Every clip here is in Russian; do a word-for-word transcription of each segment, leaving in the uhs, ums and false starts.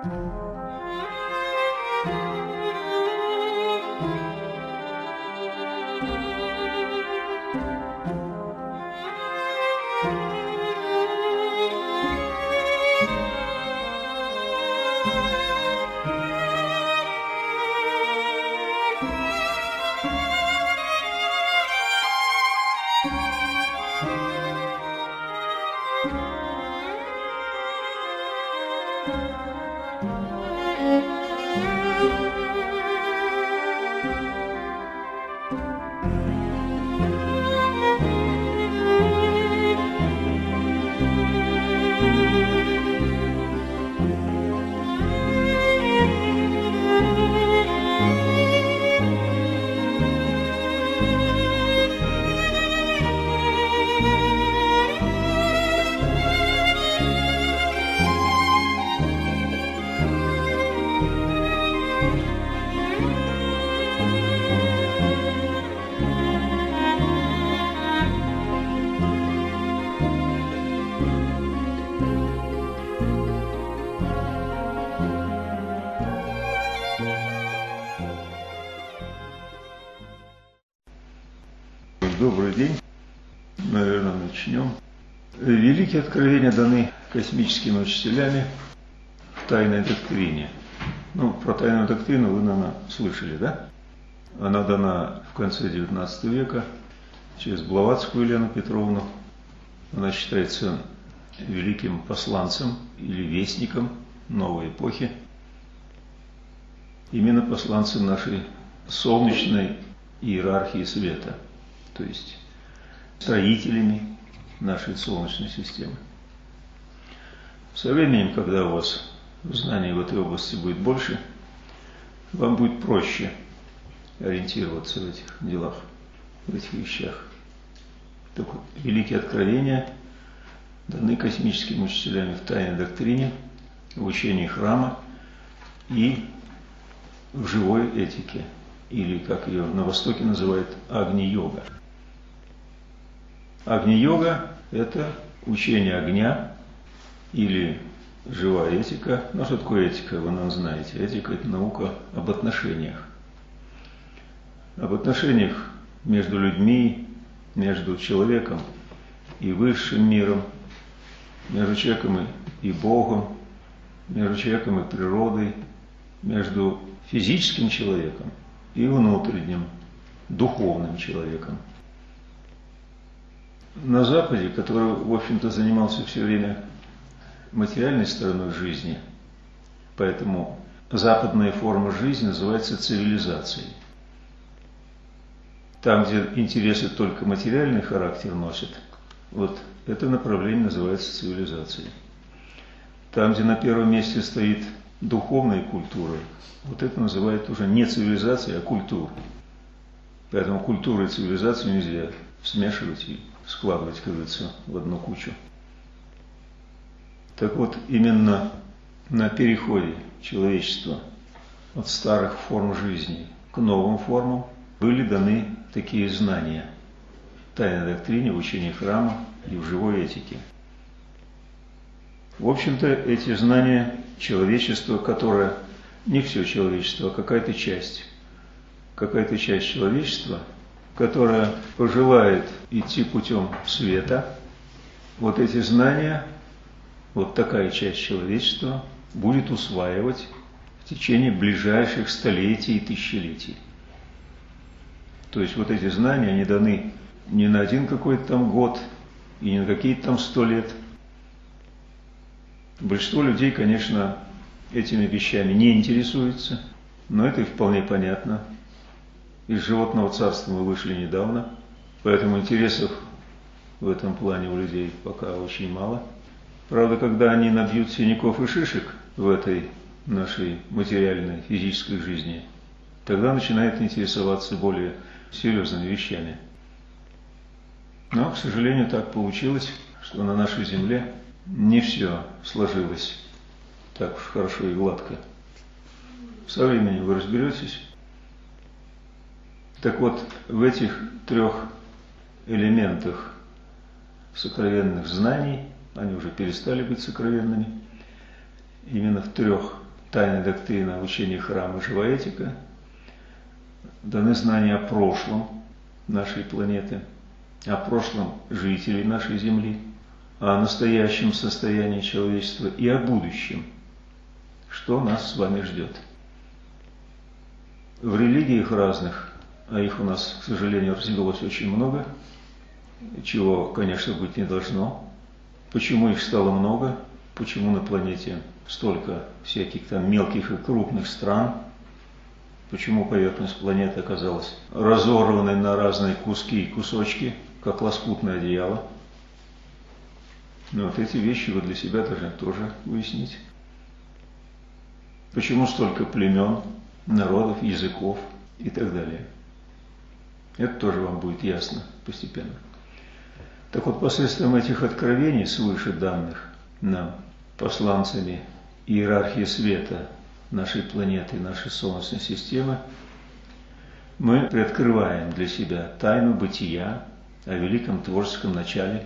Добрый день. Наверное, начнем. Великие откровения даны космическими учителями в тайной доктрине. Ну, про тайную доктрину вы, наверное, слышали, да? Она дана в конце девятнадцатого века через Блаватскую Елену Петровну. Она считается великим посланцем или вестником новой эпохи. Именно посланцем нашей солнечной иерархии света, то есть строителями нашей Солнечной системы. Со временем, когда у вас знаний в этой области будет больше, вам будет проще ориентироваться в этих делах, в этих вещах. Так вот, великие откровения даны космическими учителями в тайной доктрине, в учении храма и в живой этике, или, как ее на Востоке называют, Агни-йога. Агни-йога – это учение огня или живая этика. Ну, что такое этика, вы, наверное, знаете. Этика – это наука об отношениях. Об отношениях между людьми, между человеком и высшим миром, между человеком и Богом, между человеком и природой, между физическим человеком и внутренним, духовным человеком. На Западе, который, в общем-то, занимался все время материальной стороной жизни, поэтому западная форма жизни называется цивилизацией. Там, где интересы только материальный характер носят, вот это направление называется цивилизацией. Там, где на первом месте стоит духовная культура, вот это называют уже не цивилизацией, а культурой. Поэтому культуру и цивилизацию нельзя смешивать и складывать, как говорится, в одну кучу. Так вот, именно на переходе человечества от старых форм жизни к новым формам были даны такие знания в тайной доктрине, в учении храма и в живой этике. В общем-то, эти знания человечества, которое не все человечество, а какая-то часть, какая-то часть человечества, которая пожелает идти путем света, вот эти знания, вот такая часть человечества будет усваивать в течение ближайших столетий и тысячелетий. То есть вот эти знания, они даны не на один какой-то там год и не на какие-то там сто лет. Большинство людей, конечно, этими вещами не интересуется, но это и вполне понятно. Из животного царства мы вышли недавно, поэтому интересов в этом плане у людей пока очень мало. Правда, когда они набьют синяков и шишек в этой нашей материальной, физической жизни, тогда начинают интересоваться более серьезными вещами. Но, к сожалению, так получилось, что на нашей земле не все сложилось так уж хорошо и гладко. Со временем вы разберетесь. Так вот, в этих трех элементах сокровенных знаний, они уже перестали быть сокровенными, именно в трех тайная доктрина учения храма «Живая этика», даны знания о прошлом нашей планеты, о прошлом жителей нашей Земли, о настоящем состоянии человечества и о будущем, что нас с вами ждет. В религиях разных, а их у нас, к сожалению, развелось очень много, чего, конечно, быть не должно. Почему их стало много? Почему на планете столько всяких там мелких и крупных стран? Почему поверхность планеты оказалась разорванной на разные куски и кусочки, как лоскутное одеяло? Но вот эти вещи вы для себя должны тоже выяснить. Почему столько племен, народов, языков и так далее? Это тоже вам будет ясно постепенно. Так вот, посредством этих откровений, свыше данных нам, посланцами иерархии света нашей планеты, нашей Солнечной системы, мы приоткрываем для себя тайну бытия о великом творческом начале.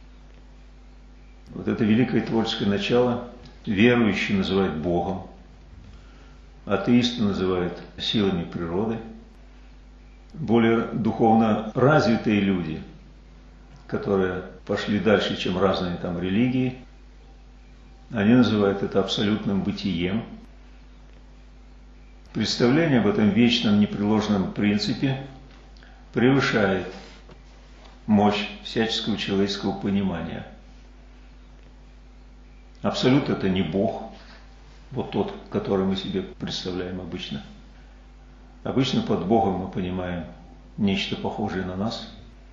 Вот это великое творческое начало верующие называют Богом, атеисты называют силами природы. Более духовно развитые люди, которые пошли дальше, чем разные там религии, они называют это абсолютным бытием. Представление об этом вечном непреложном принципе превышает мощь всяческого человеческого понимания. Абсолют – это не Бог, вот тот, который мы себе представляем обычно. Обычно под Богом мы понимаем нечто похожее на нас.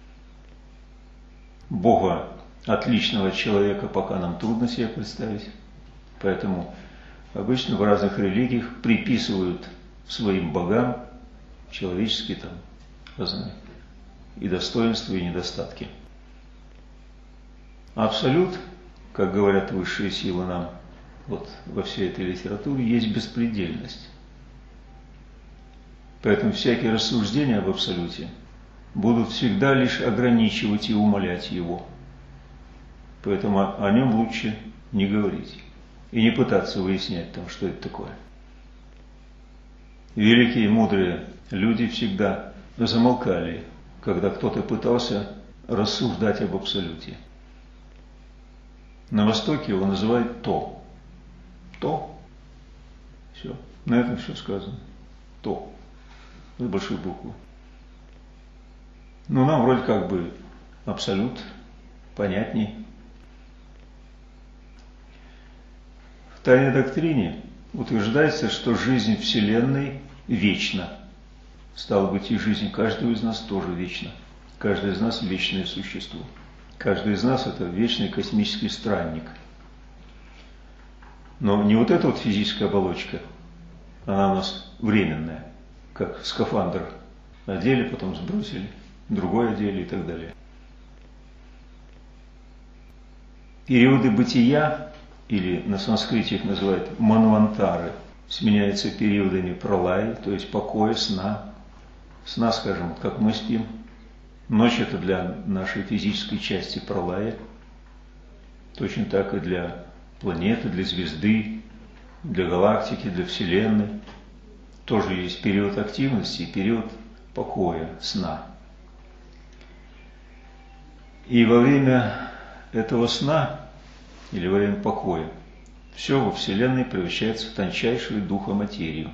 Бога, отличного от человека, пока нам трудно себе представить. Поэтому обычно в разных религиях приписывают своим богам человеческие там разные и достоинства, и недостатки. Абсолют, как говорят высшие силы нам, вот во всей этой литературе, есть беспредельность. Поэтому всякие рассуждения об абсолюте будут всегда лишь ограничивать и умалять его. Поэтому о, о нем лучше не говорить и не пытаться выяснять там, что это такое. Великие и мудрые люди всегда замолкали, когда кто-то пытался рассуждать об абсолюте. На Востоке его называют то. То. Все. На этом все сказано. То. С большой буквы. Ну, нам вроде как бы абсолют понятней. В тайной доктрине утверждается, что жизнь Вселенной вечна. Стало быть, и жизнь каждого из нас тоже вечна. Каждый из нас вечное существо. Каждый из нас – это вечный космический странник. Но не вот эта вот физическая оболочка, она у нас временная, как скафандр одели, потом сбросили, другой одели и так далее. Периоды бытия, или на санскрите их называют манвантары, сменяются периодами пралаи, то есть покоя, сна. Сна, скажем, как мы спим. Ночь – это для нашей физической части пралая. Точно так и для планеты, для звезды, для галактики, для Вселенной. Тоже есть период активности и период покоя, сна. И во время этого сна, или во время покоя, все во Вселенной превращается в тончайшую духоматерию.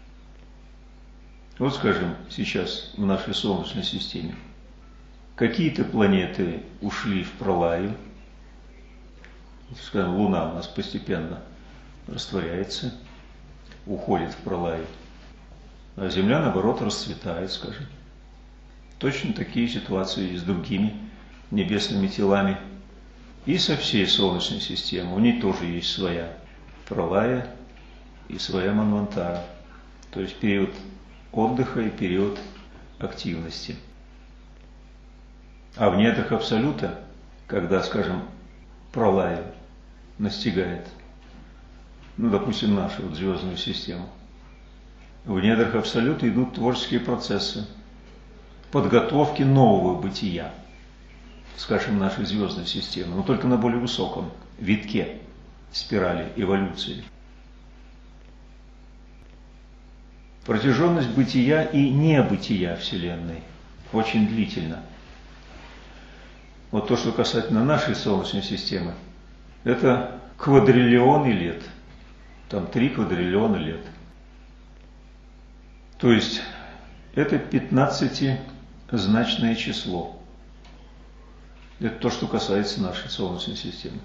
Вот, скажем, сейчас в нашей Солнечной системе какие-то планеты ушли в пралаю. Скажем, Луна у нас постепенно растворяется, уходит в пралаю, а Земля, наоборот, расцветает, скажем. Точно такие ситуации и с другими небесными телами. И со всей Солнечной системой. У нее тоже есть своя пралая и своя манвантара. То есть период отдыха и период активности. А в недрах абсолюта, когда, скажем, пралая настигает, ну, допустим, нашу вот звездную систему, в недрах абсолюта идут творческие процессы подготовки нового бытия, скажем, нашей звездной системы, но только на более высоком витке спирали эволюции. протяженность бытия и небытия Вселенной очень длительна. Вот то, что касательно нашей Солнечной системы, это квадриллионы лет. Там три квадриллиона лет. То есть это пятнадцатизначное число. Это то, что касается нашей Солнечной системы.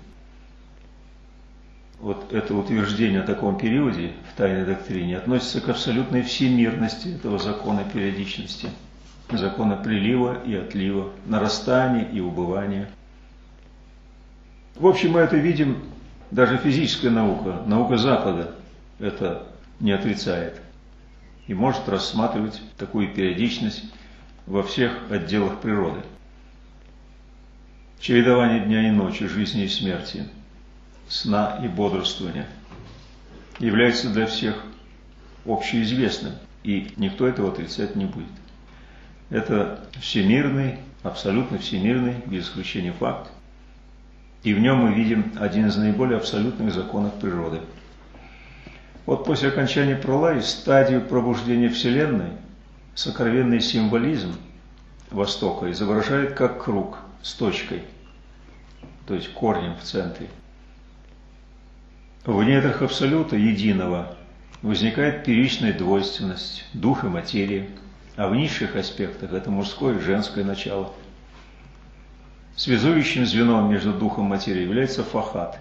Вот это утверждение о таком периоде в тайной доктрине относится к абсолютной всемирности этого закона периодичности, закона прилива и отлива, нарастания и убывания. В общем, мы это видим, даже физическая наука, наука Запада это не отрицает и может рассматривать такую периодичность во всех отделах природы. Чередование дня и ночи, жизни и смерти, сна и бодрствования является для всех общеизвестным, и никто этого отрицать не будет. Это всемирный, абсолютно всемирный, без исключения факт, и в нем мы видим один из наиболее абсолютных законов природы. Вот после окончания пролаи стадию пробуждения Вселенной сокровенный символизм Востока изображает как круг с точкой, то есть корнем в центре. В недрах Абсолюта единого возникает первичная двойственность, дух и материя, а в низших аспектах это мужское и женское начало. Связующим звеном между духом и материей является фахат,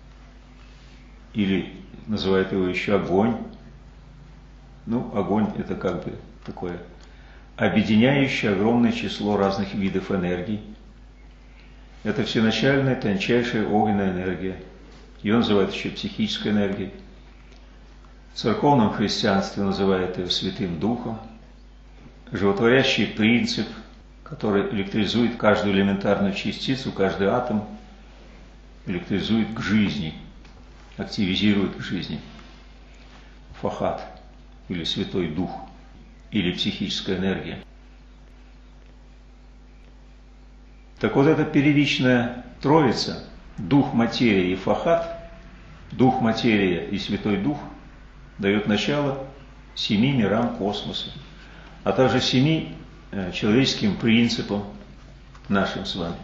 или называют его еще огонь. Ну, огонь это как бы такое объединяющее огромное число разных видов энергий. Это всеначальная, тончайшая огненная энергия. Ее называют еще психической энергией. В церковном христианстве называют ее Святым Духом. Животворящий принцип, который электризует каждую элементарную частицу, каждый атом, электризует к жизни, активизирует к жизни. Фахат, или Святой Дух, или психическая энергия. Так вот, эта первичная троица, Дух, материя и Фахат, Дух, материя и Святой Дух, дает начало семи мирам космоса, а также семи э, человеческим принципам нашим с вами.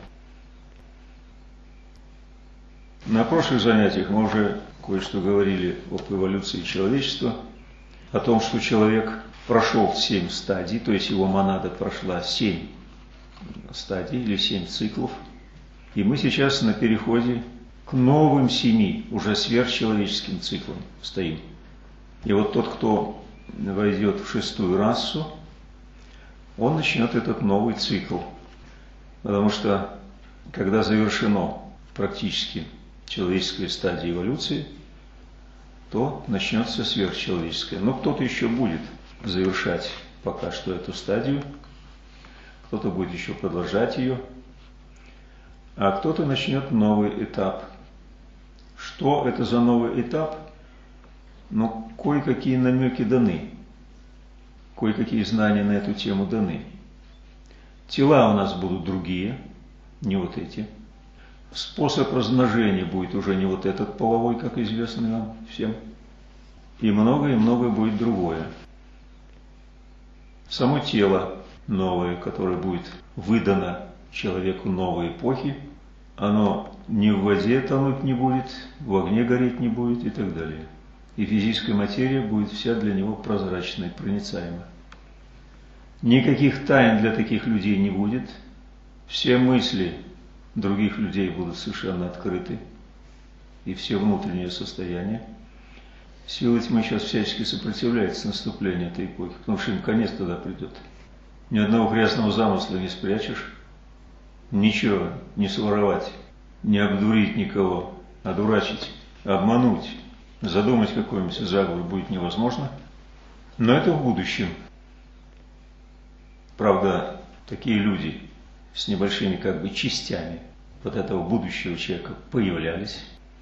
На прошлых занятиях мы уже кое-что говорили об эволюции человечества, о том, что человек прошел семь стадий, то есть его монада прошла семь стадий или семь циклов, и мы сейчас на переходе к новым семи, уже сверхчеловеческим циклам стоим. И вот тот, кто войдет в шестую расу, он начнет этот новый цикл, потому что когда завершено практически человеческая стадия эволюции, то начнется сверхчеловеческая. Но кто-то еще будет завершать пока что эту стадию, кто-то будет еще продолжать ее, а кто-то начнет новый этап. Что это за новый этап? Ну, кое-какие намеки даны, кое-какие знания на эту тему даны. Тела у нас будут другие, не вот эти. Способ размножения будет уже не вот этот половой, как известно вам всем. И многое-многое будет другое. Само тело новое, которое будет выдано человеку новой эпохи, оно ни в воде тонуть не будет, в огне гореть не будет и так далее. И физическая материя будет вся для него прозрачной, проницаемой. Никаких тайн для таких людей не будет. Все мысли других людей будут совершенно открыты. И все внутренние состояния. Сила тьмы сейчас всячески сопротивляется наступлению этой эпохи, потому что им конец тогда придет. Ни одного грязного замысла не спрячешь, ничего не своровать, не обдурить никого, одурачить, обмануть, задумать какой-нибудь заговор будет невозможно. Но это в будущем. Правда, такие люди с небольшими как бы частями вот этого будущего человека появлялись.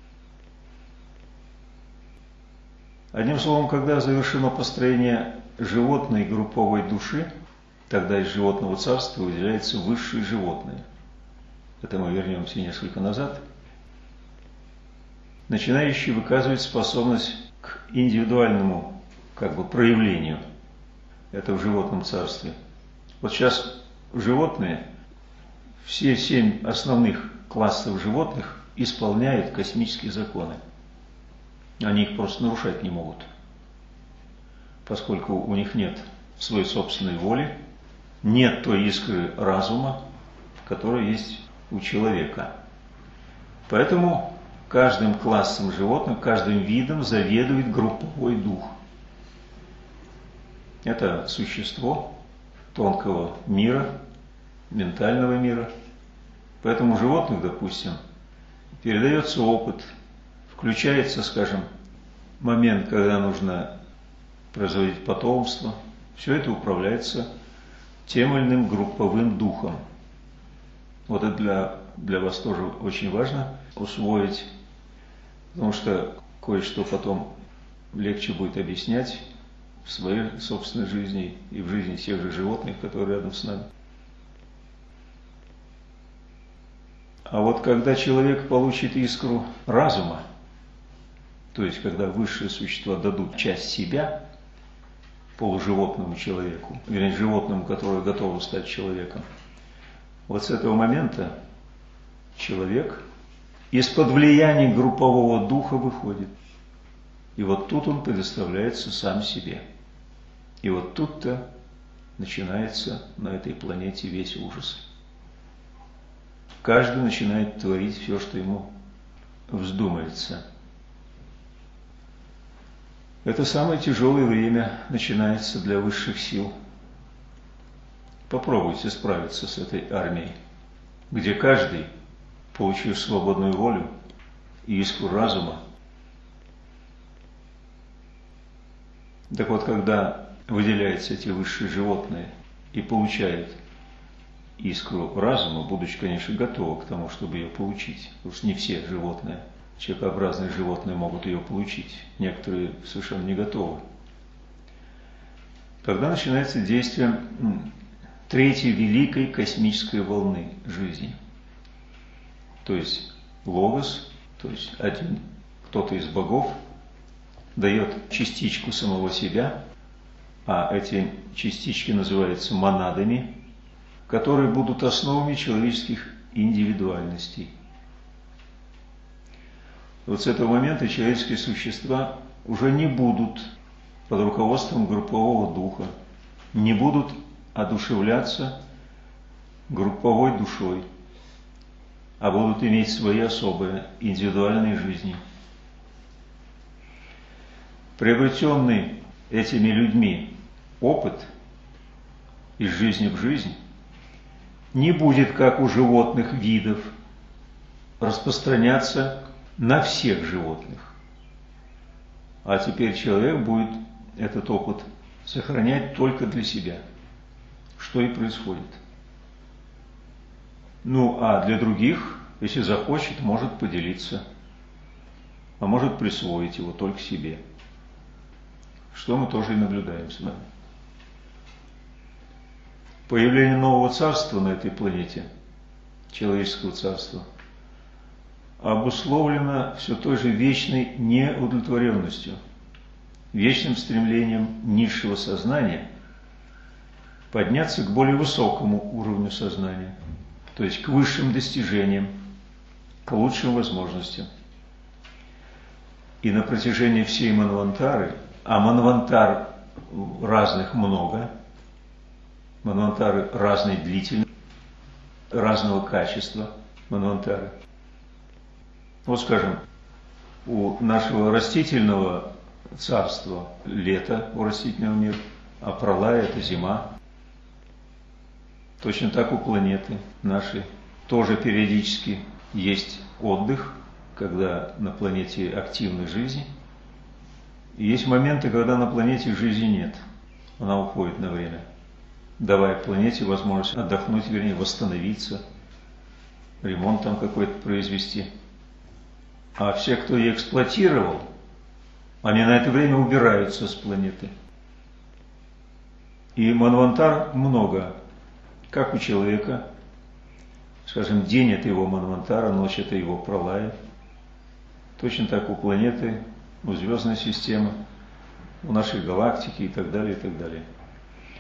Одним словом, когда завершено построение животной групповой души, тогда из животного царства выделяется высшее животное. Это мы вернемся несколько назад. Начинающий выказывать способность к индивидуальному как бы проявлению Это в животном царстве. Вот сейчас животные, все семь основных классов животных исполняют космические законы. Они их просто нарушать не могут, поскольку у них нет своей собственной воли, нет той искры разума, которая есть у человека. Поэтому каждым классом животных, каждым видом заведует групповой дух. Это существо тонкого мира, ментального мира. Поэтому у животных, допустим, передается опыт, включается, скажем, момент, когда нужно производить потомство. Все это управляется тем или иным групповым духом. Вот это для, для вас тоже очень важно усвоить, потому что кое-что потом легче будет объяснять в своей собственной жизни и в жизни тех же животных, которые рядом с нами. А вот когда человек получит искру разума, то есть когда высшие существа дадут часть себя полуживотному человеку, вернее животному, которое готово стать человеком, вот с этого момента человек из-под влияния группового духа выходит. И вот тут он предоставляется сам себе. И вот тут-то начинается на этой планете весь ужас. Каждый начинает творить все, что ему вздумается. Это самое тяжелое время начинается для высших сил. Попробуйте справиться с этой армией, где каждый, получив свободную волю и искру разума. Так вот, когда выделяются эти высшие животные и получают искру разума, будучи, конечно, готовы к тому, чтобы ее получить, потому что не все животные, человекообразные животные могут ее получить, некоторые совершенно не готовы. Тогда начинается действие третьей великой космической волны жизни. То есть Логос, то есть один, кто-то из богов, дает частичку самого себя, а эти частички называются монадами, которые будут основами человеческих индивидуальностей. Вот с этого момента человеческие существа уже не будут под руководством группового духа, не будут одушевляться групповой душой, а будут иметь свои особые индивидуальные жизни. Приобретенный этими людьми опыт из жизни в жизнь не будет, как у животных видов, распространяться на всех животных. А теперь человек будет этот опыт сохранять только для себя, что и происходит. Ну, а для других, если захочет, может поделиться, а может присвоить его только себе, что мы тоже и наблюдаем с вами. Появление нового царства на этой планете, человеческого царства, обусловлено все той же вечной неудовлетворенностью, вечным стремлением низшего сознания подняться к более высокому уровню сознания, то есть к высшим достижениям, к лучшим возможностям. И на протяжении всей манвантары, а манвантар разных много, манвантары разной длительности, разного качества манвантары. Вот, скажем, у нашего растительного царства лето у растительного мира, а пралая – это зима. Точно так у планеты нашей тоже периодически есть отдых, когда на планете активной жизни. И есть моменты, когда на планете жизни нет, она уходит на время, давая планете возможность отдохнуть, вернее, восстановиться, ремонт там какой-то произвести. А все, кто ее эксплуатировал, они на это время убираются с планеты. И манвантар много, как у человека. Скажем, день – это его манвантара, ночь – это его пралая. Точно так у планеты, у звездной системы, у нашей галактики и так далее, и так далее.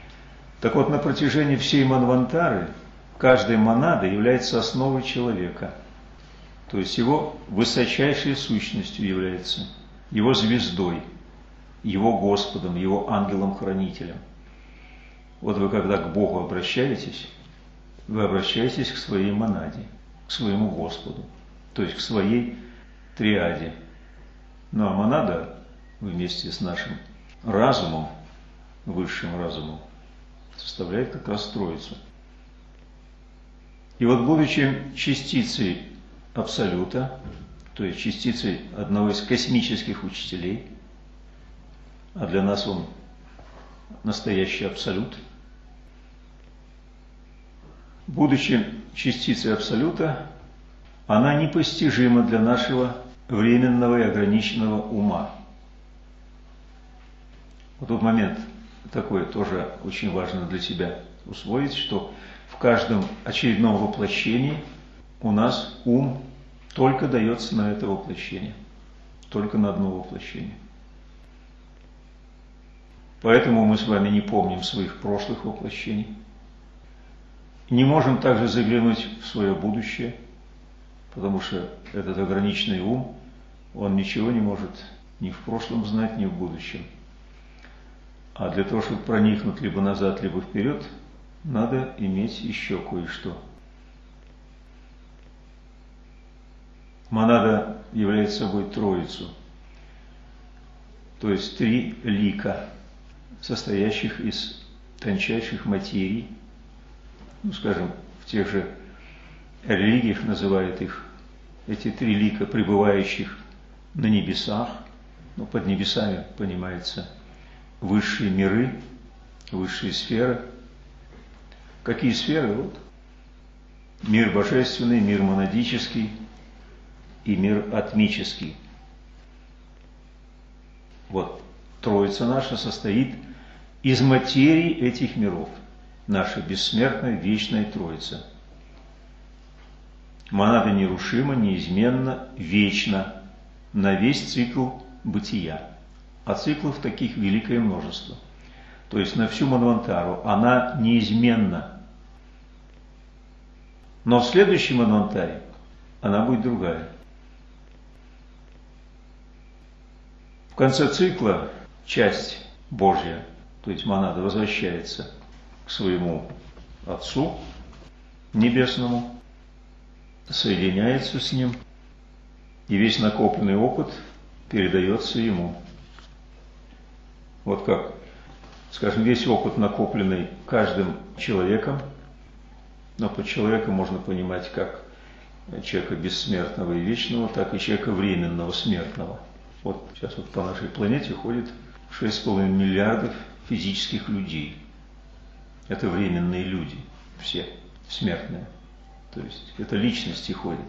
Так вот, на протяжении всей Манвантары каждая монада является основой человека, то есть его высочайшей сущностью является, его звездой, его Господом, его ангелом-хранителем. Вот вы когда к Богу обращаетесь, вы обращаетесь к своей монаде, к своему Господу, то есть к своей триаде. Ну а монада вместе с нашим разумом, высшим разумом, составляет как раз Троицу. И вот будучи частицей Абсолюта, то есть частицей одного из космических учителей, а для нас он настоящий Абсолют, будучи частицей Абсолюта, она непостижима для нашего временного и ограниченного ума. Вот тут момент такой тоже очень важно для себя усвоить, что в каждом очередном воплощении у нас ум только дается на это воплощение, только на одно воплощение. Поэтому мы с вами не помним своих прошлых воплощений, не можем также заглянуть в свое будущее, потому что этот ограниченный ум, он ничего не может ни в прошлом знать, ни в будущем. А для того, чтобы проникнуть либо назад, либо вперед, надо иметь еще кое-что. Монада является собой троицу, то есть три лика, состоящих из тончайших материй. Ну, скажем, в тех же религиях называют их, эти три лика, пребывающих на небесах, ну, под небесами понимается высшие миры, высшие сферы. Какие сферы? Вот. Мир божественный, мир монадический и мир атмический. Вот Троица наша состоит из материи этих миров. Наша бессмертная, вечная Троица. Монада нерушима, неизменна, вечна на весь цикл бытия. А циклов таких великое множество. То есть на всю Манвантару она неизменна. Но в следующей Манвантаре она будет другая. В конце цикла часть Божья, то есть монада, возвращается к своему Отцу Небесному, соединяется с Ним, и весь накопленный опыт передается Ему. Вот как, скажем, весь опыт, накопленный каждым человеком, но под человеком можно понимать как человека бессмертного и вечного, так и человека временного, смертного. Вот сейчас вот по нашей планете ходит шесть с половиной миллиардов физических людей. Это временные люди, все смертные. То есть это личности ходят.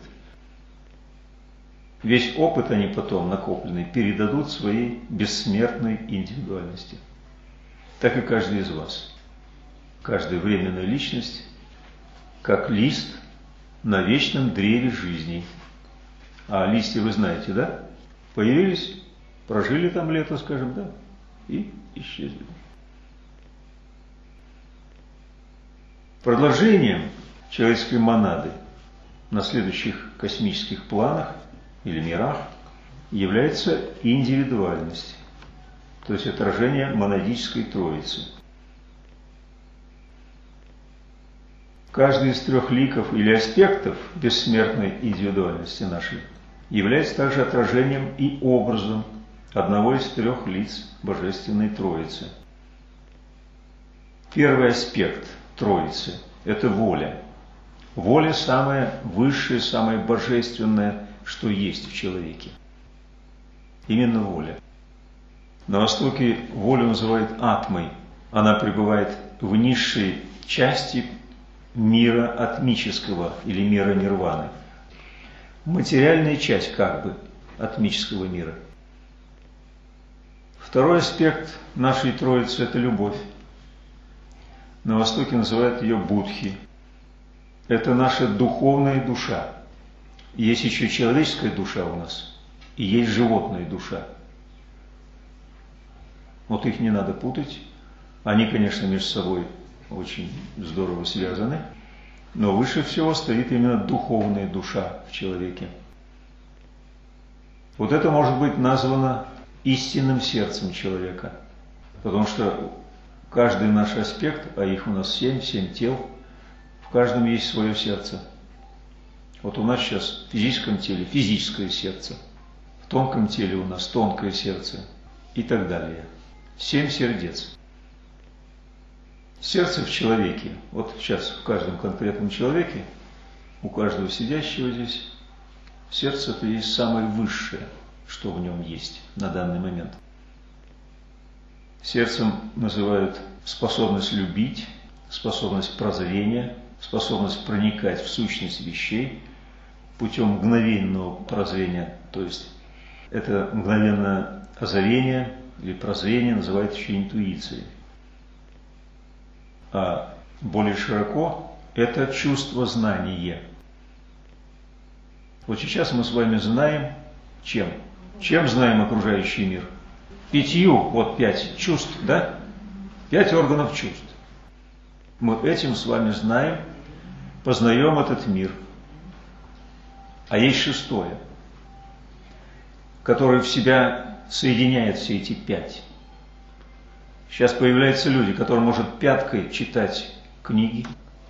Весь опыт они потом, накопленный, передадут своей бессмертной индивидуальности. Так и каждый из вас. Каждая временная личность, как лист на вечном древе жизни. А листья вы знаете, да? Появились, прожили там лето, скажем, да, и исчезли. Продолжением человеческой монады на следующих космических планах или мирах является индивидуальность, то есть отражение монадической троицы. Каждый из трех ликов или аспектов бессмертной индивидуальности нашей является также отражением и образом одного из трех лиц Божественной Троицы. Первый аспект Троицы – это воля. Воля – самое высшее, самое божественное, что есть в человеке. Именно воля. На Востоке волю называют атмой. Она пребывает в низшей части мира атмического или мира нирваны. Материальная часть как бы атмического мира. Второй аспект нашей Троицы – это любовь. На Востоке называют ее Будхи. Это наша духовная душа. Есть еще человеческая душа у нас, и есть животная душа. Вот их не надо путать. Они, конечно, между собой очень здорово связаны. Но выше всего стоит именно духовная душа в человеке. Вот это может быть названо истинным сердцем человека. Потому что каждый наш аспект, а их у нас семь, семь тел, в каждом есть свое сердце. Вот у нас сейчас в физическом теле физическое сердце, в тонком теле у нас тонкое сердце и так далее. Семь сердец. Сердце в человеке, вот сейчас в каждом конкретном человеке, у каждого сидящего здесь, сердце это есть самое высшее, что в нем есть на данный момент. Сердцем называют способность любить, способность прозрения, способность проникать в сущность вещей путем мгновенного прозрения, то есть это мгновенное озарение или прозрение называют еще интуицией. А более широко это чувство знания. Вот сейчас мы с вами знаем чем? Чем знаем окружающий мир? Пятью, вот пять чувств, да? Пять органов чувств. Мы этим с вами знаем, познаем этот мир. А есть шестое, которое в себя соединяет все эти пять. Сейчас появляются люди, которые могут пяткой читать книги,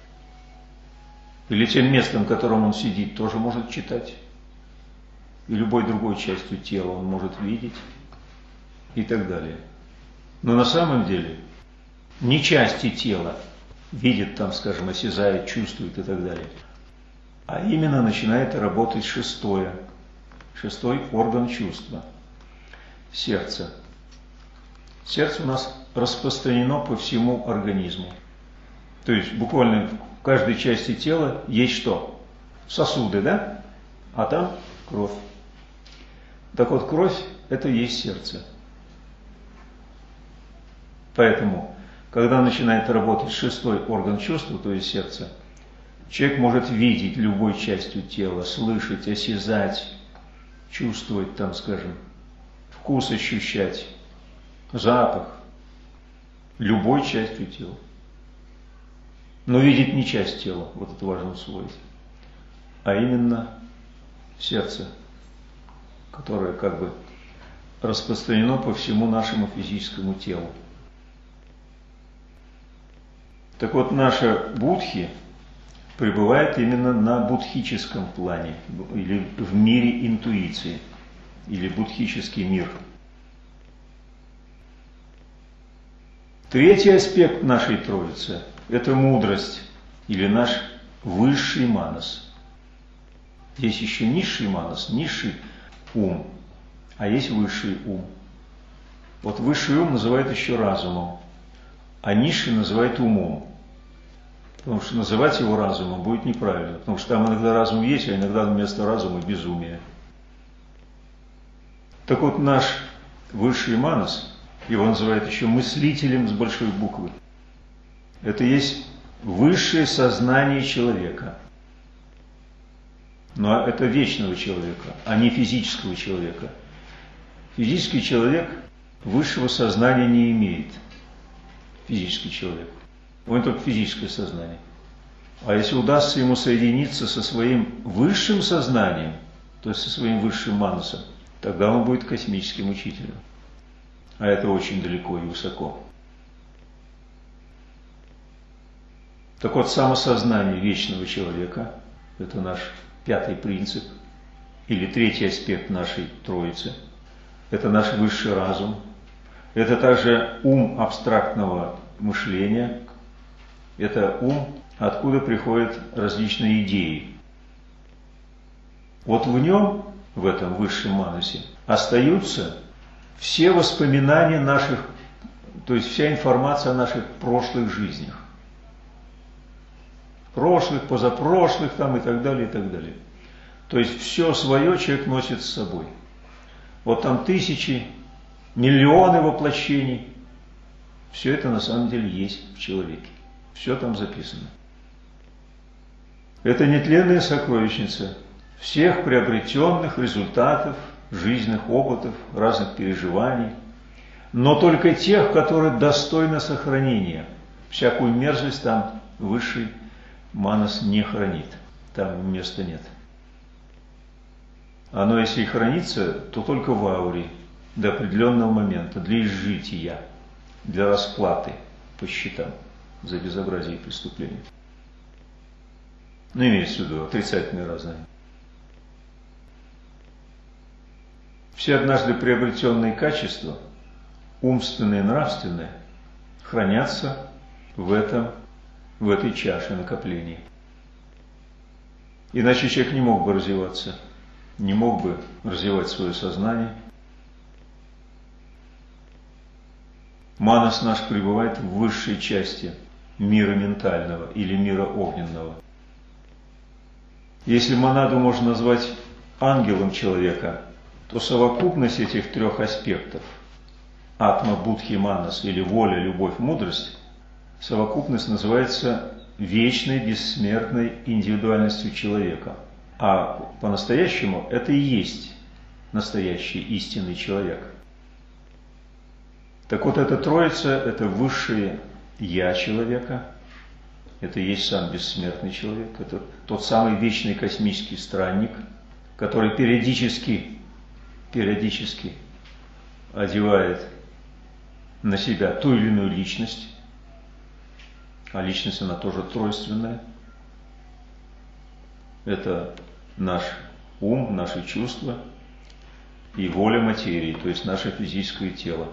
или тем местом, в котором он сидит, тоже может читать, и любой другой частью тела он может видеть, и так далее. Но на самом деле не части тела видит там, скажем, осязает, чувствует и так далее, а именно начинает работать шестое, шестой орган чувства – сердце. Сердце у нас распространено по всему организму. То есть буквально в каждой части тела есть что? Сосуды, да? А там кровь. Так вот, кровь – это и есть сердце. Поэтому, когда начинает работать шестой орган чувства, то есть сердце, человек может видеть любой частью тела, слышать, осязать, чувствовать, там, скажем, вкус ощущать, запах, любой частью тела. Но видеть не часть тела, вот это важно усвоить, а именно сердце, которое как бы распространено по всему нашему физическому телу. Так вот, наша будхи пребывает именно на будхическом плане, или в мире интуиции, или будхический мир. Третий аспект нашей Троицы – это мудрость, или наш высший манас. Есть еще низший манас, низший ум, а есть высший ум. Вот высший ум называют еще разумом, а низший называют умом. Потому что называть его разумом будет неправильно, потому что там иногда разум есть, а иногда вместо разума безумие. Так вот, наш высший манас, его называют еще мыслителем с большой буквы. Это есть высшее сознание человека. Но это вечного человека, а не физического человека. Физический человек высшего сознания не имеет. Физический человек. Он только физическое сознание. А если удастся ему соединиться со своим высшим сознанием, то есть со своим высшим манасом, тогда он будет космическим учителем. А это очень далеко и высоко. Так вот, самосознание вечного человека – это наш пятый принцип, или третий аспект нашей Троицы. Это наш высший разум. Это также ум абстрактного мышления. Это ум, откуда приходят различные идеи. Вот в нем, в этом высшем манасе, остаются все воспоминания наших, то есть вся информация о наших прошлых жизнях. Прошлых, позапрошлых там и так далее, и так далее. То есть все свое человек носит с собой. Вот там тысячи, миллионы воплощений. Все это на самом деле есть в человеке. Все там записано. Это нетленная сокровищница всех приобретенных результатов, жизненных опытов, разных переживаний, но только тех, которые достойны сохранения. Всякую мерзость там высший манас не хранит, там места нет. Оно, если и хранится, то только в ауре, до определенного момента, для изжития, для расплаты по счетам за безобразие и преступление. Ну, имеется в виду отрицательные разные. Все однажды приобретенные качества, умственные и нравственные, хранятся в этом, в этой чаше накоплений. Иначе человек не мог бы развиваться, не мог бы развивать свое сознание. Манас наш пребывает в высшей части мира ментального или мира огненного. Если монаду можно назвать ангелом человека, то совокупность этих трех аспектов – атма, будхи, манас или воля, любовь, мудрость – совокупность называется вечной, бессмертной индивидуальностью человека. А по-настоящему это и есть настоящий истинный человек. Так вот, эта троица – это высшее «я» человека, это и есть сам бессмертный человек, это тот самый вечный космический странник, который периодически, периодически одевает на себя ту или иную личность, а личность она тоже тройственная. Это наш ум, наши чувства и воля материи, то есть наше физическое тело.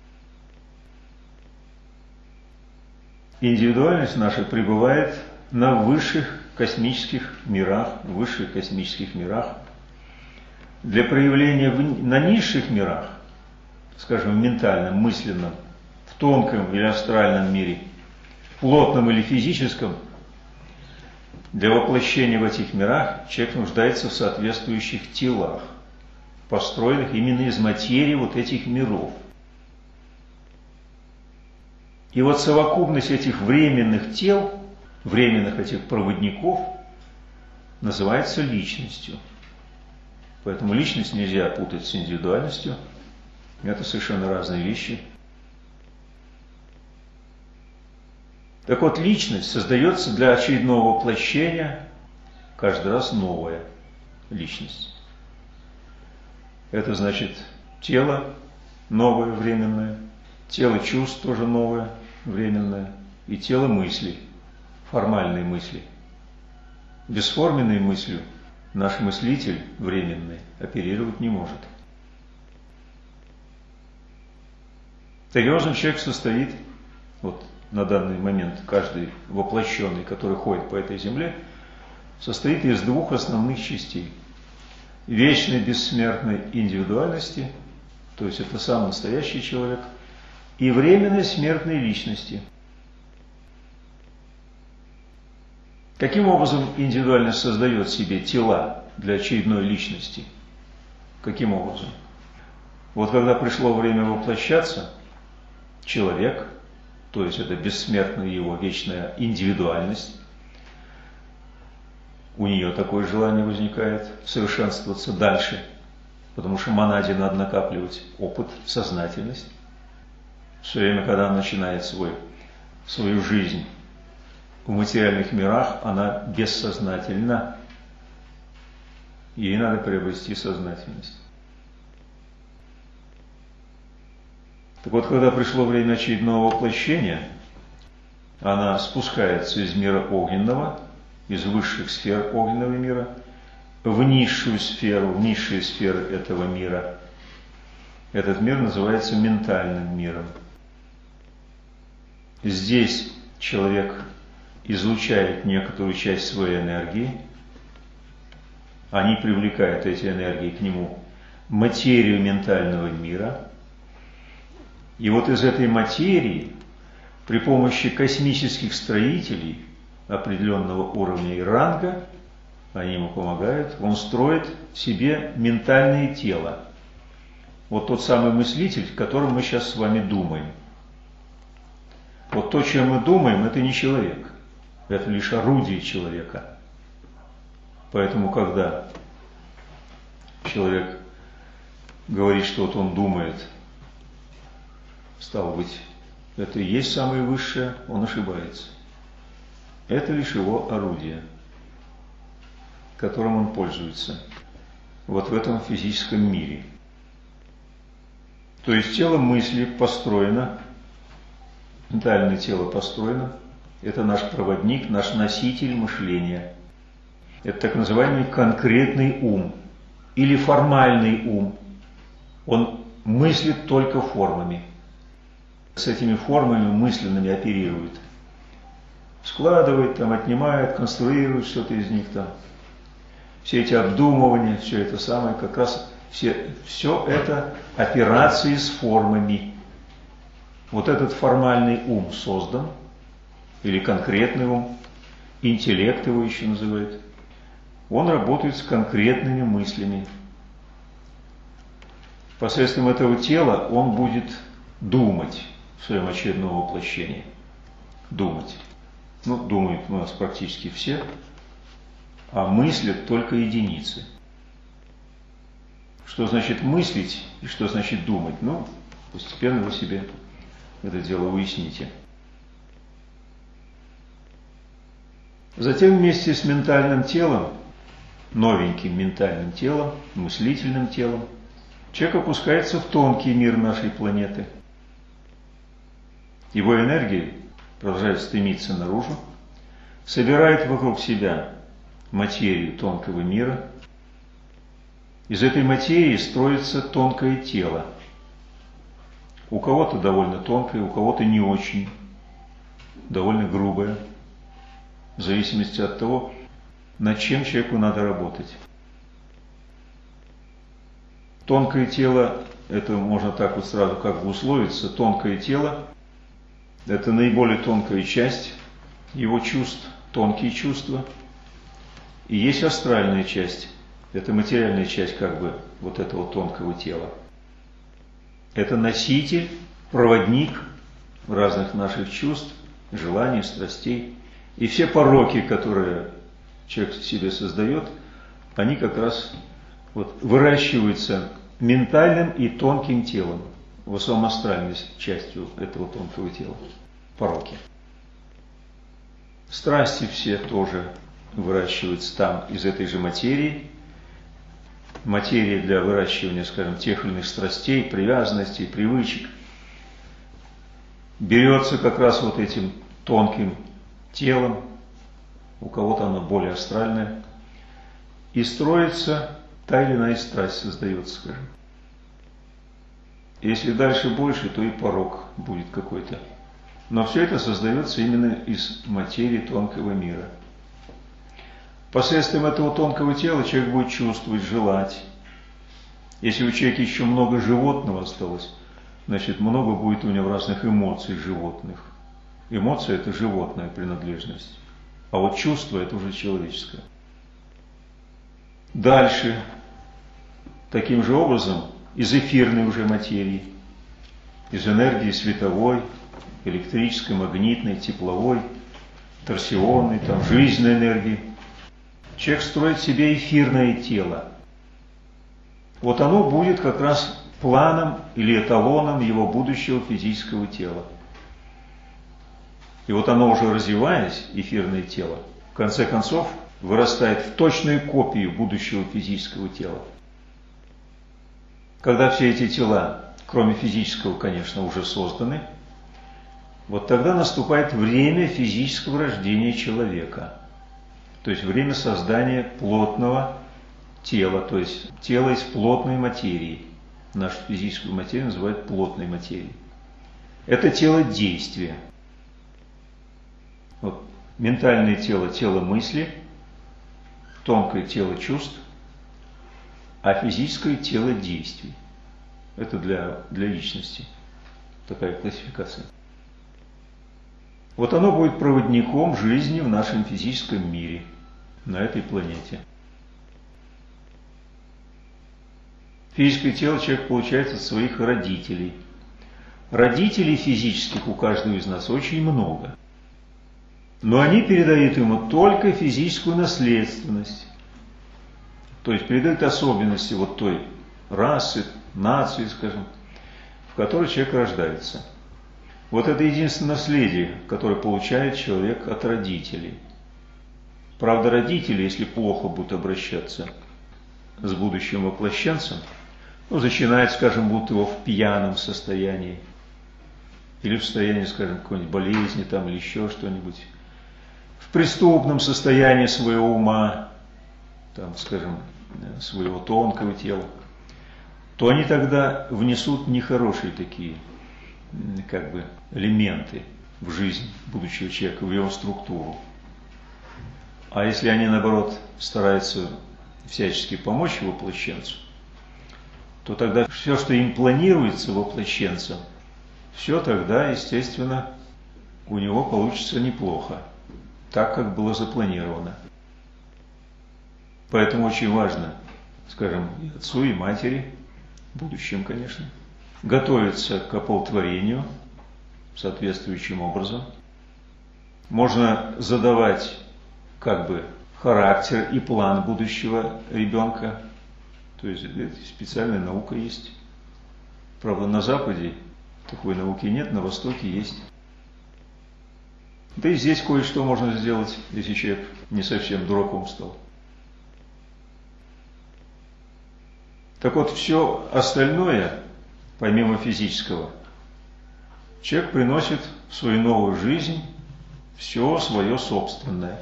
Индивидуальность наша пребывает на высших космических мирах, в высших космических мирах. Для проявления в, на низших мирах, скажем, в ментальном, мысленном, в тонком или астральном мире, плотном или физическом, для воплощения в этих мирах человек нуждается в соответствующих телах, построенных именно из материи вот этих миров. И вот совокупность этих временных тел, временных этих проводников, называется личностью. Поэтому личность нельзя путать с индивидуальностью. Это совершенно разные вещи. Так вот, личность создается для очередного воплощения, каждый раз новая личность. Это значит тело новое, временное, тело чувств тоже новое, временное, и тело мыслей, формальные мысли. Бесформенной мыслью наш мыслитель временный оперировать не может. Таким образом, человек состоит, вот на данный момент каждый воплощенный, который ходит по этой земле, состоит из двух основных частей. Вечной бессмертной индивидуальности, то есть это сам настоящий человек, и временной смертной личности. Каким образом индивидуальность создает себе тела для очередной личности? Каким образом? Вот когда пришло время воплощаться, человек, то есть это бессмертная его вечная индивидуальность, у нее такое желание возникает совершенствоваться дальше, потому что монаде надо накапливать опыт, сознательность. Все время, когда она начинает свой, свою жизнь в материальных мирах, она бессознательна. Ей надо приобрести сознательность. Так вот, когда пришло время очередного воплощения, она спускается из мира огненного, из высших сфер огненного мира, в низшую сферу, в низшие сферы этого мира. Этот мир называется ментальным миром. Здесь человек излучает некоторую часть своей энергии, они привлекают эти энергии к нему, материю ментального мира. И вот из этой материи при помощи космических строителей определенного уровня и ранга, они ему помогают, он строит в себе ментальное тело. Вот тот самый мыслитель, о котором мы сейчас с вами думаем. Вот то, чем мы думаем, это не человек, это лишь орудие человека. Поэтому, когда человек говорит, что вот он думает, стало быть, это и есть самое высшее, он ошибается. Это лишь его орудие, которым он пользуется вот в этом физическом мире. То есть тело мысли построено, ментальное тело построено, это наш проводник, наш носитель мышления. Это так называемый конкретный ум или формальный ум. Он мыслит только формами. С этими формами мысленными оперирует. Складывает, там, отнимает, конструирует что-то из них там. Все эти обдумывания, все это самое, как раз все, все это операции с формами. Вот этот формальный ум создан, или конкретный ум, интеллект его еще называют. Он работает с конкретными мыслями. Посредством этого тела он будет думать в своем очередном воплощении. Думать. Ну, думают у нас практически все, а мыслят только единицы. Что значит мыслить и что значит думать? Ну, постепенно вы себе это дело уясните. Затем вместе с ментальным телом, новеньким ментальным телом, мыслительным телом, человек опускается в тонкий мир нашей планеты. Его энергия продолжает стремиться наружу, собирает вокруг себя материю тонкого мира. Из этой материи строится тонкое тело. У кого-то довольно тонкое, у кого-то не очень, довольно грубое, в зависимости от того, над чем человеку надо работать. Тонкое тело, это можно так вот сразу как бы условиться, тонкое тело – это наиболее тонкая часть его чувств, тонкие чувства. И есть астральная часть, это материальная часть как бы вот этого тонкого тела. Это носитель, проводник разных наших чувств, желаний, страстей. И все пороки, которые человек в себе создает, они как раз вот выращиваются ментальным и тонким телом, в основном астральной частью этого тонкого тела, пороки. Страсти все тоже выращиваются там из этой же материи. Материя для выращивания, скажем, тех или иных страстей, привязанностей, привычек берется как раз вот этим тонким телом, у кого-то оно более астральное, и строится та или иная страсть, создается, скажем. Если дальше больше, то и порок будет какой-то. Но все это создается именно из материи тонкого мира. Посредством этого тонкого тела человек будет чувствовать, желать. Если у человека еще много животного осталось, значит, много будет у него разных эмоций животных. Эмоция – это животная принадлежность, а вот чувство – это уже человеческое. Дальше, таким же образом, из эфирной уже материи, из энергии световой, электрической, магнитной, тепловой, торсионной, там, жизненной энергии, человек строит себе эфирное тело. Вот оно будет как раз планом или эталоном его будущего физического тела. И вот оно уже развиваясь, эфирное тело, в конце концов вырастает в точную копию будущего физического тела. Когда все эти тела, кроме физического, конечно, уже созданы, вот тогда наступает время физического рождения человека. То есть время создания плотного тела, то есть тело из плотной материи. Нашу физическую материю называют плотной материей. Это тело действия. Вот, ментальное тело – тело мысли, тонкое тело чувств, а физическое тело действий. Это для, для личности такая классификация. Вот оно будет проводником жизни в нашем физическом мире, на этой планете. Физическое тело человек получает от своих родителей. Родителей физических у каждого из нас очень много. Но они передают ему только физическую наследственность. То есть передают особенности вот той расы, нации, скажем, в которой человек рождается. Вот это единственное наследие, которое получает человек от родителей. Правда, родители, если плохо будут обращаться с будущим воплощенцем, ну, зачинают, скажем, будут его в пьяном состоянии, или в состоянии, скажем, какой-нибудь болезни там, или еще что-нибудь, в преступном состоянии своего ума, там, скажем, своего тонкого тела, то они тогда внесут нехорошие такие, как бы, элементы в жизнь будущего человека, в его структуру. А если они, наоборот, стараются всячески помочь воплощенцу, то тогда все, что им планируется воплощенцем, все тогда, естественно, у него получится неплохо, так, как было запланировано. Поэтому очень важно, скажем, и отцу, и матери, будущим, конечно, готовиться к оплодотворению соответствующим образом. Можно задавать как бы характер и план будущего ребенка. То есть специальная наука есть. Правда, на Западе такой науки нет, на Востоке есть. Да и здесь кое-что можно сделать, если человек не совсем дураком стал. Так вот, все остальное, помимо физического, человек приносит в свою новую жизнь все свое собственное.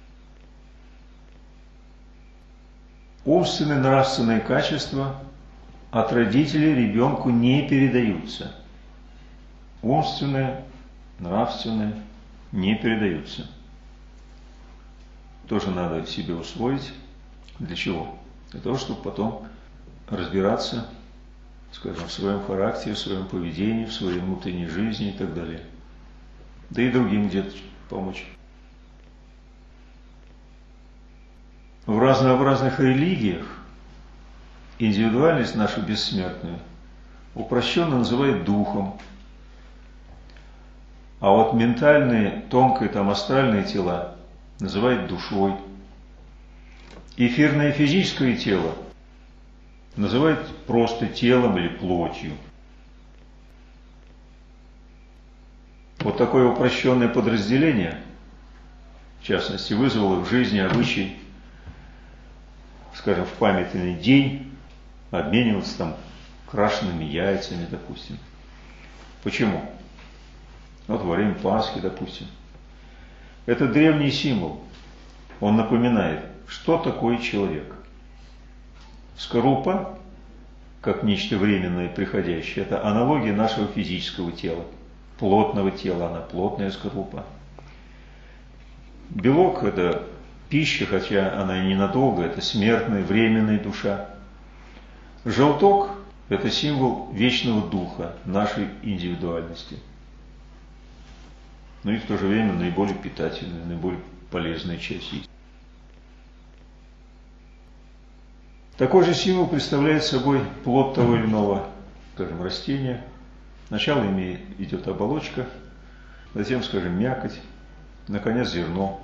Умственные, нравственные качества от родителей ребенку не передаются. Умственные, нравственные не передаются. Тоже надо себе усвоить. Для чего? Для того, чтобы потом разбираться, скажем, в своем характере, в своем поведении, в своей внутренней жизни и так далее. Да и другим где-то помочь. В разнообразных религиях индивидуальность нашу бессмертную упрощенно называют духом, а вот ментальные, тонкие, там, астральные тела называют душой. Эфирное физическое тело называют просто телом или плотью. Вот такое упрощенное подразделение, в частности, вызвало в жизни обычай, скажем, в памятный день обмениваться там крашенными яйцами, допустим. Почему? Вот во время Пасхи, допустим. Это древний символ. Он напоминает, что такое человек. Скорлупа, как нечто временное и приходящее, это аналогия нашего физического тела, плотного тела, она плотная скорлупа. Белок – это пища, хотя она и ненадолго, это смертная, временная душа. Желток – это символ вечного духа, нашей индивидуальности. Но и в то же время наиболее питательная, наиболее полезная часть есть. Такой же символ представляет собой плод того или иного, скажем, растения. Сначала ими идет оболочка, затем, скажем, мякоть, наконец, зерно.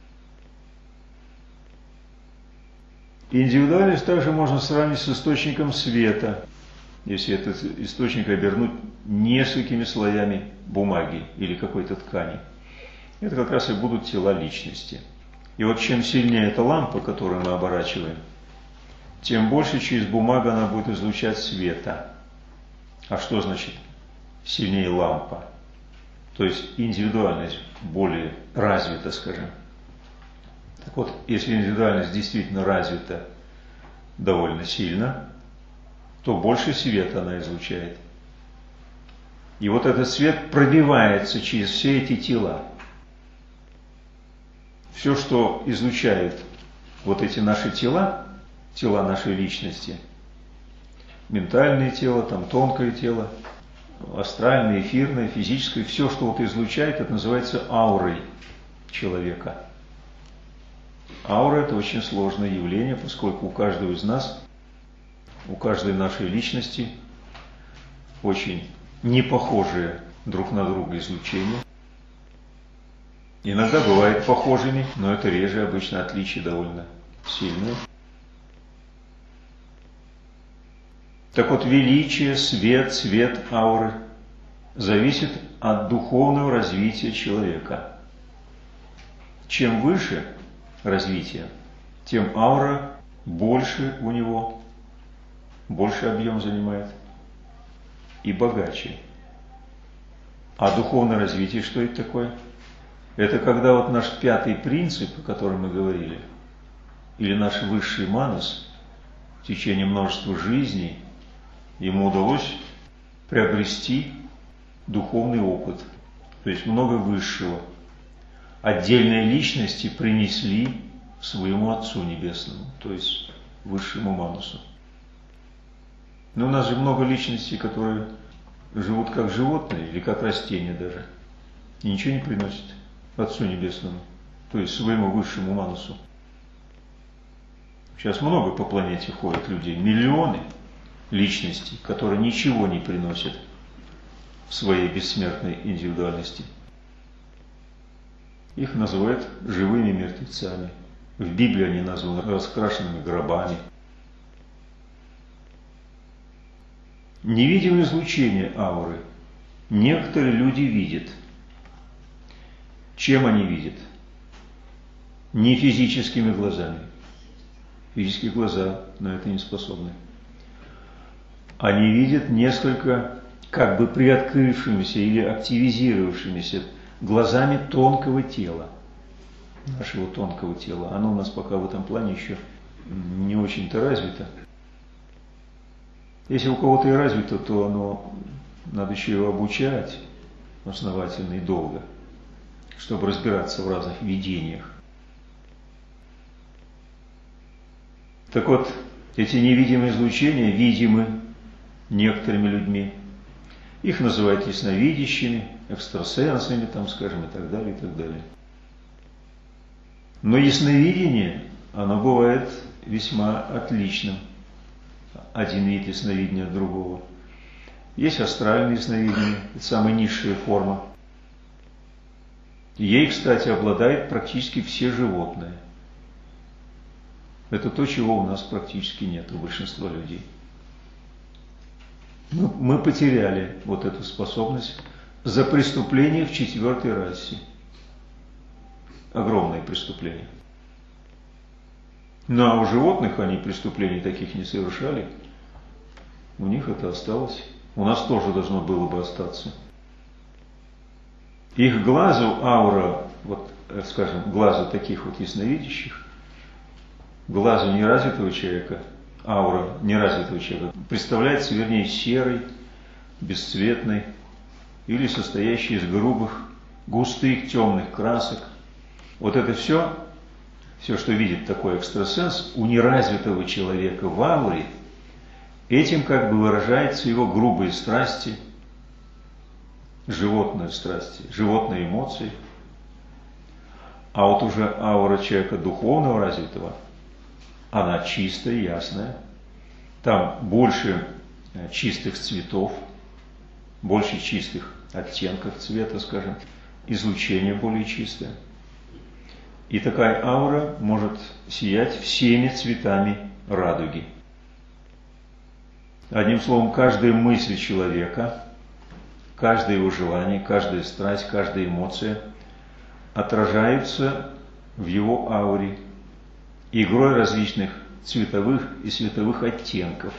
Индивидуальность также можно сравнить с источником света, если этот источник обернуть несколькими слоями бумаги или какой-то ткани. Это как раз и будут тела личности. И вот чем сильнее эта лампа, которую мы оборачиваем, тем больше через бумагу она будет излучать света. А что значит сильнее лампа? То есть индивидуальность более развита, скажем. Так вот, если индивидуальность действительно развита довольно сильно, то больше света она излучает. И вот этот свет пробивается через все эти тела. Все, что излучает вот эти наши тела, тела нашей личности, ментальное тело, там тонкое тело, астральное, эфирное, физическое, все, что вот излучает, это называется аурой человека. Аура – это очень сложное явление, поскольку у каждого из нас, у каждой нашей личности очень непохожие друг на друга излучения. Иногда бывают похожими, но это реже, обычно отличия довольно сильные. Так вот, величие, свет, цвет ауры зависит от духовного развития человека. Чем выше развитие, тем аура больше у него, больше объем занимает и богаче. А духовное развитие, что это такое? Это когда вот наш пятый принцип, о котором мы говорили, или наш высший манас, в течение множества жизней ему удалось приобрести духовный опыт, то есть много высшего. Отдельные личности принесли своему Отцу Небесному, то есть высшему манусу. Но у нас же много личностей, которые живут как животные или как растения даже, и ничего не приносят Отцу Небесному, то есть своему высшему манусу. Сейчас много по планете ходят людей, миллионы личностей, которые ничего не приносят в своей бессмертной индивидуальности. Их называют живыми мертвецами. В Библии они названы раскрашенными гробами. Невидимое излучение ауры некоторые люди видят. Чем они видят? Не физическими глазами. Физические глаза на это не способны. Они видят несколько как бы приоткрывшимися или активизировавшимися глазами тонкого тела, нашего тонкого тела. Оно у нас пока в этом плане еще не очень-то развито. Если у кого-то и развито, то оно, надо еще его обучать основательно и долго, чтобы разбираться в разных видениях. Так вот, эти невидимые излучения видимы некоторыми людьми. Их называют ясновидящими, экстрасенсами, там, скажем, и так далее, и так далее. Но ясновидение, оно бывает весьма отличным. Один вид ясновидения от другого. Есть астральное ясновидение, это самая низшая форма. Ей, кстати, обладают практически все животные. Это то, чего у нас практически нет у большинства людей. Ну, мы потеряли вот эту способность за преступление в четвертой расе. Огромное преступление. Ну а у животных они преступлений таких не совершали. У них это осталось. У нас тоже должно было бы остаться. Их глазу аура, вот, скажем, глазу таких вот ясновидящих, глазу неразвитого человека, аура неразвитого человека представляется, вернее, серой, бесцветной или состоящей из грубых, густых, темных красок. Вот это все, все, что видит такой экстрасенс, у неразвитого человека в ауре, этим как бы выражаются его грубые страсти, животные страсти, животные эмоции. А вот уже аура человека духовного развитого, она чистая, ясная. Там больше чистых цветов, больше чистых оттенков цвета, скажем, излучение более чистое. И такая аура может сиять всеми цветами радуги. Одним словом, каждая мысль человека, каждое его желание, каждая страсть, каждая эмоция отражаются в его ауре игрой различных цветовых и световых оттенков.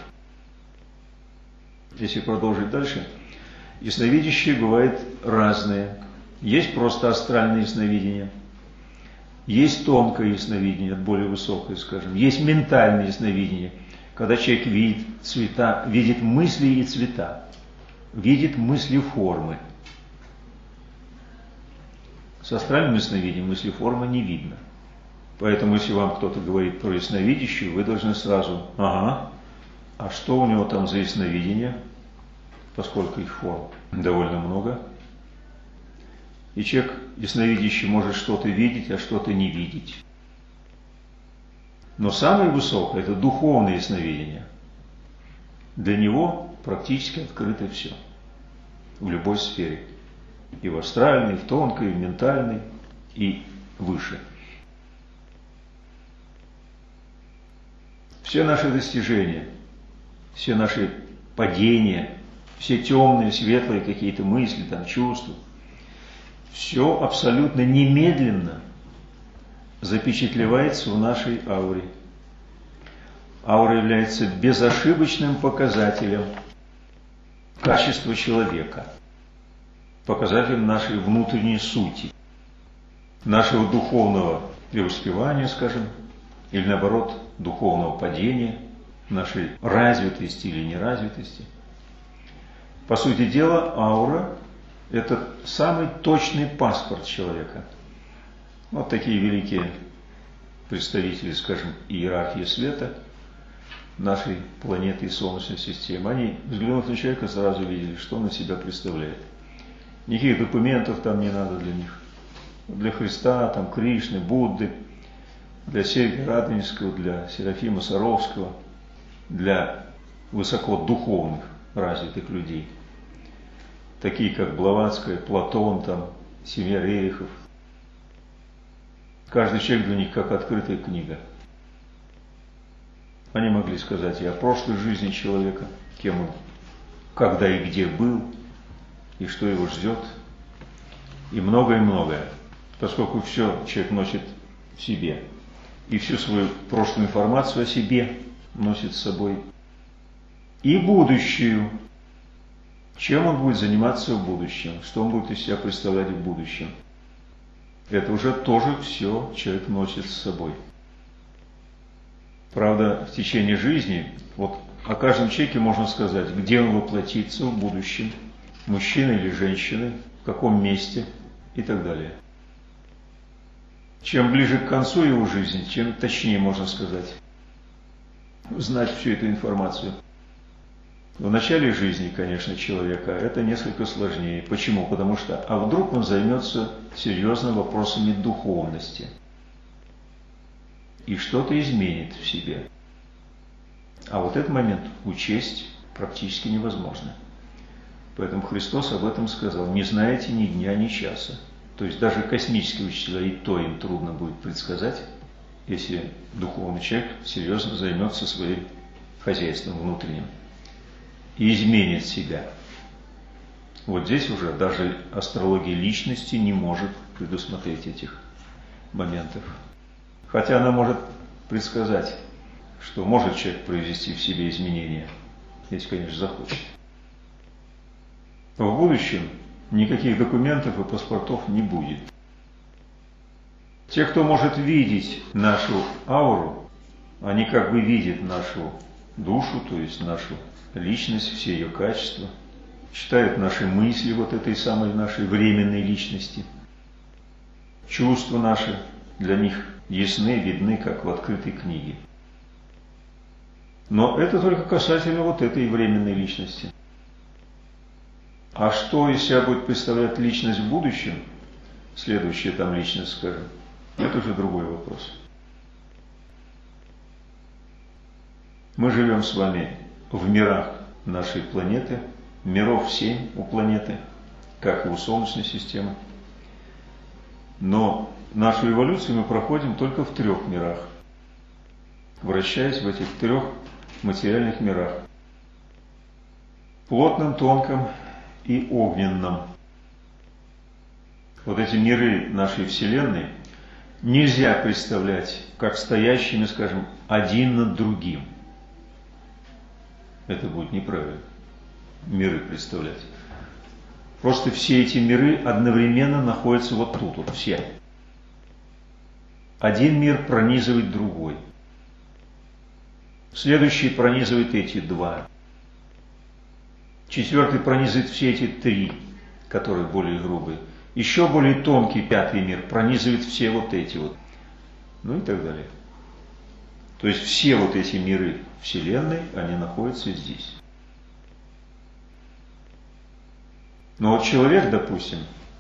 Если продолжить дальше, ясновидящие бывают разные. Есть просто астральное ясновидение, есть тонкое ясновидение, более высокое, скажем, есть ментальное ясновидение, когда человек видит цвета, видит мысли и цвета, видит мысли формы. С астральным ясновидением мысли формы не видно. Поэтому, если вам кто-то говорит про ясновидящее, вы должны сразу, ага, а что у него там за ясновидение, поскольку их форм довольно много. И человек ясновидящий может что-то видеть, а что-то не видеть. Но самое высокое – это духовное ясновидение. Для него практически открыто все. В любой сфере. И в астральной, и в тонкой, и в ментальной, и выше. Все наши достижения, все наши падения, все темные, светлые какие-то мысли, там, чувства, все абсолютно немедленно запечатлевается в нашей ауре. Аура является безошибочным показателем качества человека, показателем нашей внутренней сути, нашего духовного преуспевания, скажем, или наоборот, духовного падения, нашей развитости или неразвитости. По сути дела, аура – это самый точный паспорт человека. Вот такие великие представители, скажем, иерархии света нашей планеты и Солнечной системы. Они, взглянув на человека, сразу видели, что он из себя представляет. Никаких документов там не надо для них. Для Христа, там, Кришны, Будды, для Сергия Радонежского, для Серафима Саровского, для высокодуховных развитых людей, такие как Блаватская, Платон, там, семья Рерихов. Каждый человек для них как открытая книга. Они могли сказать и о прошлой жизни человека, кем он, когда и где был, и что его ждет, и многое-многое, поскольку все человек носит в себе, и всю свою прошлую информацию о себе носит с собой, и будущую, чем он будет заниматься в будущем, что он будет из себя представлять в будущем. Это уже тоже все человек носит с собой. Правда, в течение жизни, вот о каждом человеке можно сказать, где он воплотится в будущем, мужчина или женщина, в каком месте и так далее. Чем ближе к концу его жизни, чем точнее можно сказать, знать всю эту информацию. В начале жизни, конечно, человека это несколько сложнее. Почему? Потому что, а вдруг он займется серьезно вопросами духовности и что-то изменит в себе. А вот этот момент учесть практически невозможно. Поэтому Христос об этом сказал: не знаете ни дня, ни часа. То есть даже космические учителя, и то им трудно будет предсказать, если духовный человек серьезно займется своим хозяйством внутренним и изменит себя. Вот здесь уже даже астрология личности не может предусмотреть этих моментов. Хотя она может предсказать, что может человек произвести в себе изменения, если, конечно, захочет. В будущем никаких документов и паспортов не будет. Те, кто может видеть нашу ауру, они как бы видят нашу душу, то есть нашу личность, все ее качества, читают наши мысли вот этой самой нашей временной личности. Чувства наши для них ясны, видны, как в открытой книге. Но это только касательно вот этой временной личности. А что из себя будет представлять личность в будущем, следующая там личность, скажем, это уже другой вопрос. Мы живем с вами в мирах нашей планеты, миров семь у планеты, как и у Солнечной системы. Но нашу эволюцию мы проходим только в трех мирах, вращаясь в этих трех материальных мирах: плотном, тонком и огненном. Вот эти миры нашей Вселенной нельзя представлять как стоящими, скажем, один над другим. Это будет неправильно. Миры представлять. Просто все эти миры одновременно находятся вот тут, вот все. Один мир пронизывает другой. Следующий пронизывает эти два. Четвертый пронизывает все эти три, которые более грубые. Еще более тонкий пятый мир пронизывает все вот эти вот. Ну и так далее. То есть все вот эти миры Вселенной, они находятся здесь. Но вот человек, допустим,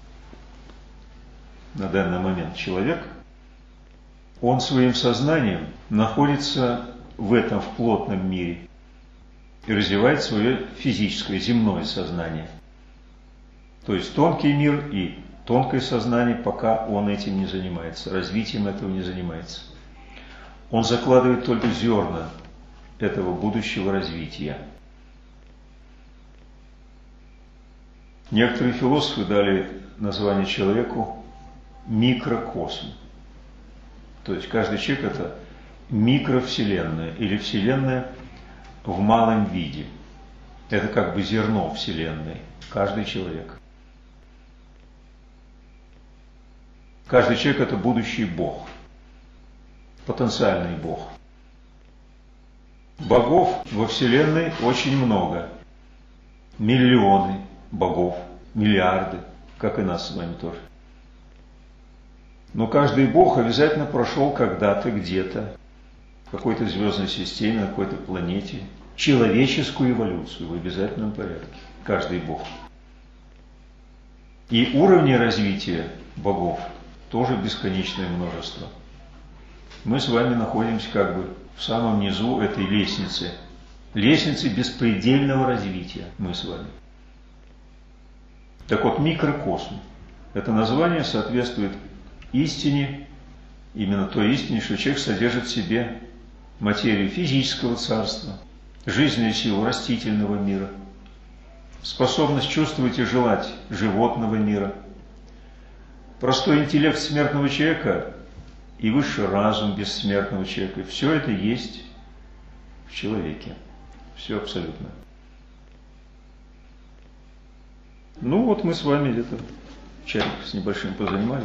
на данный момент человек, он своим сознанием находится в этом, в плотном мире и развивает свое физическое, земное сознание. То есть тонкий мир и тонкое сознание, пока он этим не занимается, развитием этого не занимается. Он закладывает только зерна этого будущего развития. Некоторые философы дали название человеку микрокосм. То есть каждый человек – это микровселенная или вселенная в малом виде. Это как бы зерно вселенной, каждый человек. Каждый человек – это будущий Бог, потенциальный Бог. Богов во вселенной очень много. Миллионы богов, миллиарды, как и нас с вами тоже. Но каждый бог обязательно прошел когда-то, где-то, в какой-то звездной системе, на какой-то планете, человеческую эволюцию в обязательном порядке. Каждый бог. И уровни развития богов тоже бесконечное множество. Мы с вами находимся как бы в самом низу этой лестницы. Лестницы беспредельного развития мы с вами. Так вот, микрокосм. Это название соответствует истине, именно той истине, что человек содержит в себе материю физического царства, жизненную силу растительного мира, способность чувствовать и желать животного мира, простой интеллект смертного человека и высший разум бессмертного человека. Все это есть в человеке. Все абсолютно. Ну вот мы с вами где-то часик с небольшим позанимались.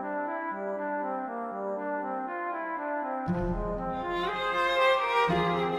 Thank you.